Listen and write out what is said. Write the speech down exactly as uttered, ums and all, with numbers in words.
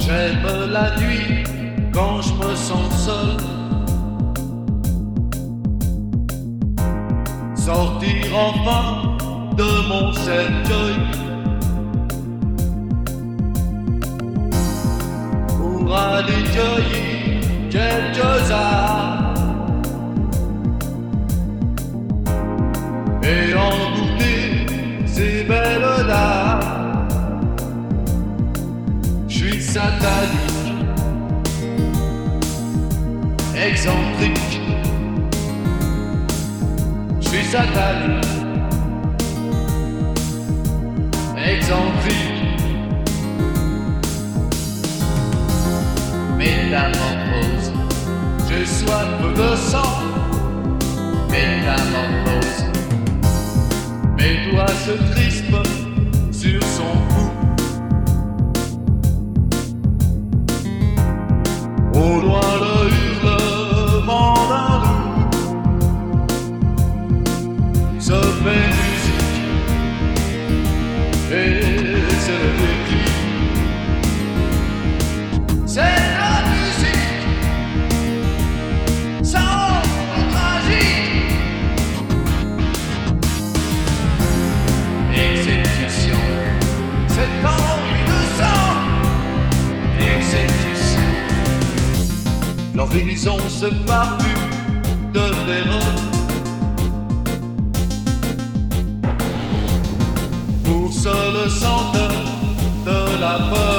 J'aime la nuit quand je me sens seul. Sortir enfin de mon cercueil pour aller cueillir quelques arts et en goûter ces belles dames. Je suis satanique, excentrique. Je suis satanique, excentrique. Métamorphose, j'ai soif de sang. Métamorphose, mes doigts se crispent sur son cou. Au loin le hurlement d'un loup se fait musique et c'est le cri. C'est la musique sans tragique. Exécution, c'est envie de sang. Exécution. L'horizon se parfume de terreur pour seule senteur de la peur.